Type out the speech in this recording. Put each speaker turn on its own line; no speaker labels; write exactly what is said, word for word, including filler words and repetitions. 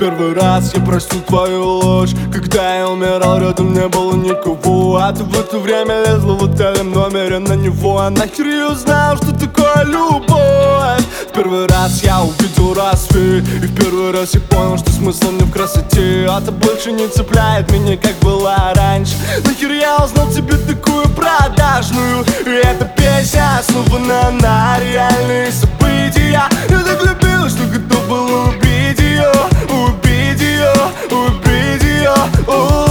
первый раз я простил твою ложь. Когда я умирал, рядом не было никого, а ты в это время лезла в отелем номере на него. А нахер я узнал, что такое любовь? В первый раз я увидел рассвет, и в первый раз я понял, что смысл не в красоте. А ты больше не цепляет меня, как была раньше. Нахер я узнал тебе такую продажную? И эта песня основана на реальные события. Я так любил, что готов был убить ее, убить ее, убить ее.